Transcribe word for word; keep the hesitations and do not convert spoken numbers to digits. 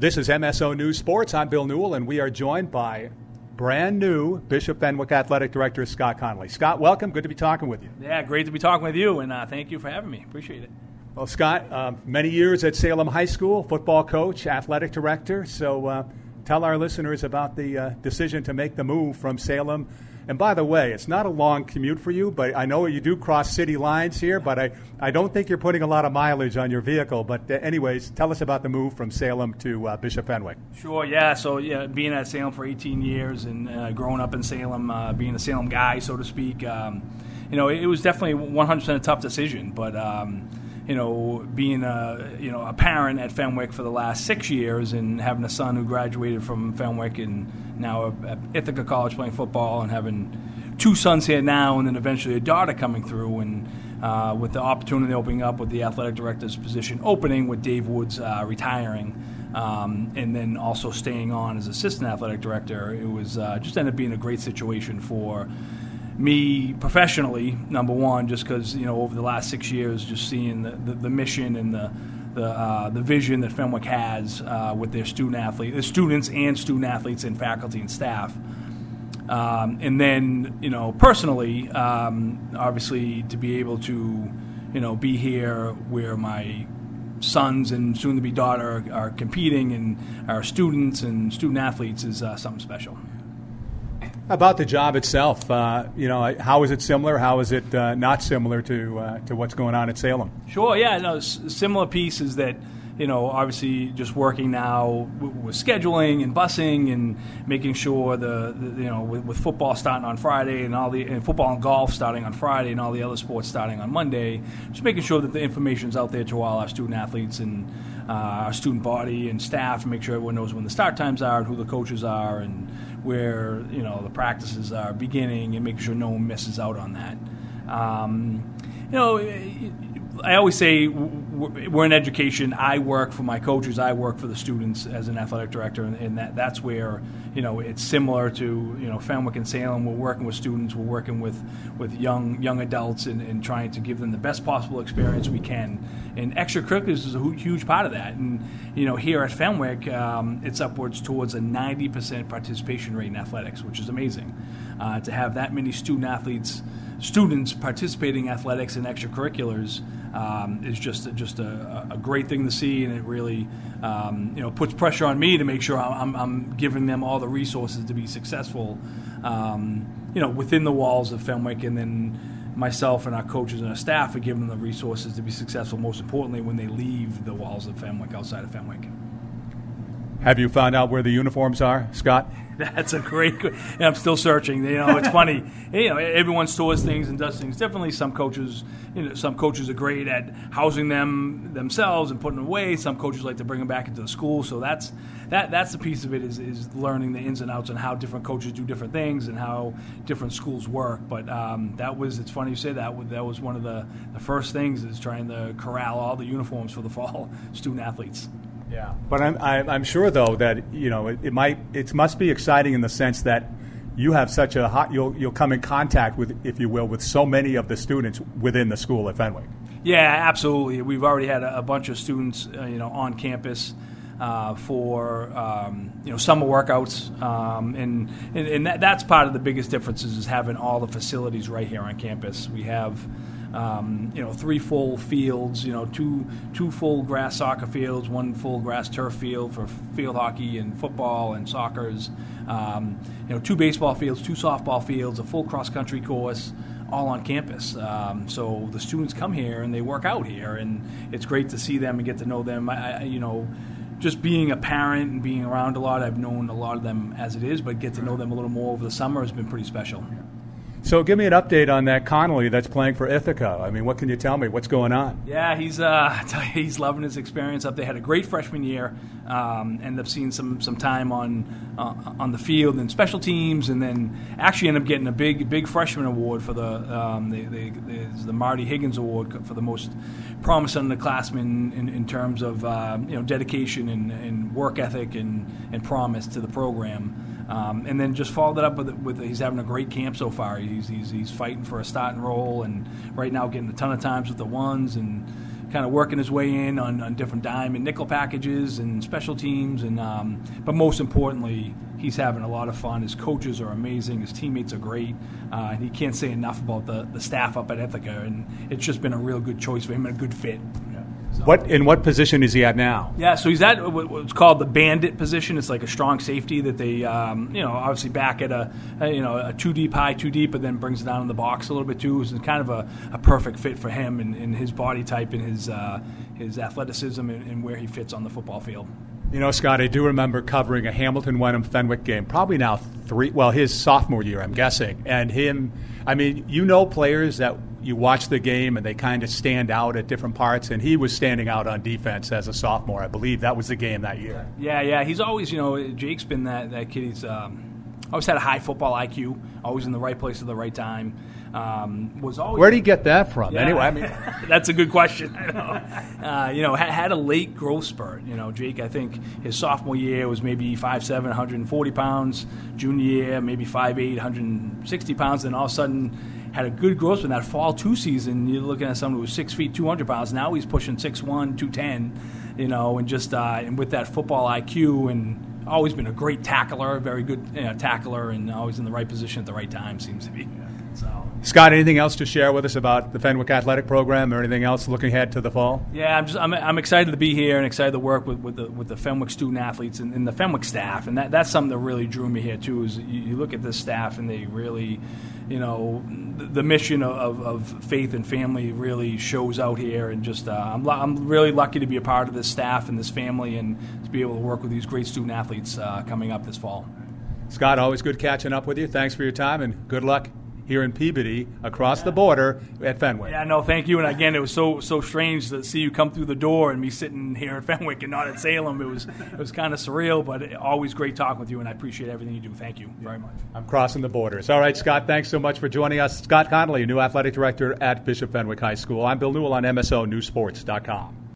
This is M S O News Sports. I'm Bill Newell, and we are joined by brand new Bishop Fenwick Athletic Director Scott Connolly. Scott, welcome. Good to be talking with you. Yeah, great to be talking with you, and uh, thank you for having me. Appreciate it. Well, Scott, uh, many years at Salem High School, football coach, athletic director. So uh, tell our listeners about the uh, decision to make the move from Salem. And by the way, it's not a long commute for you, but I know you do cross city lines here, but I, I don't think you're putting a lot of mileage on your vehicle. But uh, anyways, tell us about the move from Salem to uh, Bishop Fenwick. Sure, yeah. So yeah, being at Salem for eighteen years and uh, growing up in Salem, uh, being a Salem guy, so to speak, um, you know, it, it was definitely one hundred percent a tough decision. But, um, you know, being a, you know, a parent at Fenwick for the last six years and having a son who graduated from Fenwick and now at Ithaca College playing football and having two sons here now and then eventually a daughter coming through, and uh, with the opportunity opening up with the athletic director's position opening with Dave Woods uh, retiring, um, and then also staying on as assistant athletic director, it was uh, just ended up being a great situation for me professionally, number one, just because, you know, over the last six years, just seeing the, the, the mission and the the uh, the vision that Fenwick has uh, with their student athlete, the students and student athletes and faculty and staff. Um, and then, you know, personally, um, obviously to be able to, you know, be here where my sons and soon-to-be daughter are, are competing and are students and student athletes is uh, something special. About the job itself, uh, you know, how is it similar? How is it uh, not similar to uh, to what's going on at Salem? Sure, yeah, no, s- similar piece is that, you know, obviously just working now w- with scheduling and busing and making sure the, the you know, with, with football starting on Friday and all the and football and golf starting on Friday and all the other sports starting on Monday, just making sure that the information's out there to all our student athletes and uh, our student body and staff, and make sure everyone knows when the start times are and who the coaches are and where, you know, the practices are beginning, and making sure no one misses out on that. Um, you know, I always say we're in education. I work for my coaches. I work for the students as an athletic director, and that that's where, you know, it's similar to, you know, Fenwick and Salem. We're working with students. We're working with, with young young adults and, and trying to give them the best possible experience we can. And extracurriculars is a huge part of that. And, you know, here at Fenwick, um, it's upwards towards a ninety percent participation rate in athletics, which is amazing. Uh, to have that many student athletes, students participating in athletics and extracurriculars um, is just just a, a great thing to see, and it really um, you know puts pressure on me to make sure I'm, I'm giving them all the resources to be successful, um, you know, within the walls of Fenwick, and then myself and our coaches and our staff are giving them the resources to be successful, most importantly when they leave the walls of Fenwick, outside of Fenwick. Have you found out where the uniforms are, Scott? That's a great. And I'm still searching. You know, it's funny. You know, everyone stores things and does things differently. Some coaches, you know, some coaches are great at housing them themselves and putting them away. Some coaches like to bring them back into the school. So that's that. That's the piece of it is is learning the ins and outs and how different coaches do different things and how different schools work. But um, that was. It's funny you say that. That was one of the, the first things is trying to corral all the uniforms for the fall student athletes. Yeah, but I'm I'm sure though that, you know, it, it might it must be exciting in the sense that you have such a hot you'll you'll come in contact with, if you will, with so many of the students within the school at Fenwick. Yeah, absolutely. We've already had a, a bunch of students, uh, you know, on campus uh, for um, you know summer workouts, um, and and, and that, that's part of the biggest differences is having all the facilities right here on campus. We have. Um, you know, three full fields, you know, two two full grass soccer fields, one full grass turf field for field hockey and football and soccer's, um, you know, two baseball fields, two softball fields, a full cross-country course, all on campus. Um, so the students come here and they work out here, and it's great to see them and get to know them. I, I, you know, just being a parent and being around a lot, I've known a lot of them as it is, but get to know them a little more over the summer has been pretty special. So give me an update on that Connolly that's playing for Ithaca. I mean, what can you tell me? What's going on? Yeah, he's uh, he's loving his experience up there. Had a great freshman year. Um, ended up seeing some some time on uh, on the field and special teams, and then actually ended up getting a big big freshman award for the um, the, the, the, the Marty Higgins Award for the most promising underclassman in, in terms of uh, you know dedication and, and work ethic and, and promise to the program. Um, and then just followed it up with, with he's having a great camp so far. He's, he's he's fighting for a starting role, and right now getting a ton of times with the ones and kind of working his way in on, on different dime and nickel packages and special teams. And um, but most importantly, he's having a lot of fun. His coaches are amazing. His teammates are great. Uh, and he can't say enough about the, the staff up at Ithaca. And it's just been a real good choice for him and a good fit. So. What in what position is he at now? Yeah, so he's at what's called the bandit position. It's like a strong safety that they, um, you know, obviously back at a, a, you know, a two deep, high two deep, but then brings it down in the box a little bit too. It's kind of a, a perfect fit for him and, and his body type and his uh, his athleticism and, and where he fits on the football field. You know, Scott, I do remember covering a Hamilton-Wenham Fenwick game, probably now three, well, his sophomore year, I'm guessing. And him, I mean, you know players that you watch the game and they kind of stand out at different parts, and he was standing out on defense as a sophomore. I believe that was the game that year. Yeah, yeah. He's always, you know, Jake's been that, that kid. He's um, always had a high football I Q, always in the right place at the right time. Um, was always Where did he get that from? Yeah. Anyway, I mean, that's a good question. I know. Uh, you know, had, had a late growth spurt. You know, Jake, I think his sophomore year was maybe five seven, one hundred forty pounds. Junior year, maybe five eight, one hundred sixty pounds. Then all of a sudden, had a good growth spurt. In that fall two season, you're looking at someone who was six feet, two hundred pounds. Now he's pushing six one, two ten. You know, and just uh, and with that football I Q and always been a great tackler, very good you know, tackler, and always in the right position at the right time. Seems to be. So. Scott, anything else to share with us about the Fenwick Athletic Program or anything else looking ahead to the fall? Yeah, I'm just I'm, I'm excited to be here and excited to work with, with the with the Fenwick student athletes and, and the Fenwick staff, and that, that's something that really drew me here too. Is you, you look at this staff and they really, you know, the, the mission of, of faith and family really shows out here, and just uh, I'm I'm really lucky to be a part of this staff and this family, and to be able to work with these great student athletes uh, coming up this fall. Scott, always good catching up with you. Thanks for your time and good luck here in Peabody, across yeah. the border at Fenwick. Yeah, no, thank you. And again, it was so so strange to see you come through the door and me sitting here at Fenwick and not at Salem. It was it was kind of surreal, but always great talking with you, and I appreciate everything you do. Thank you very much. I'm crossing the borders. All right, Scott, thanks so much for joining us. Scott Connolly, new athletic director at Bishop Fenwick High School. I'm Bill Newell on M S O News Sports dot com.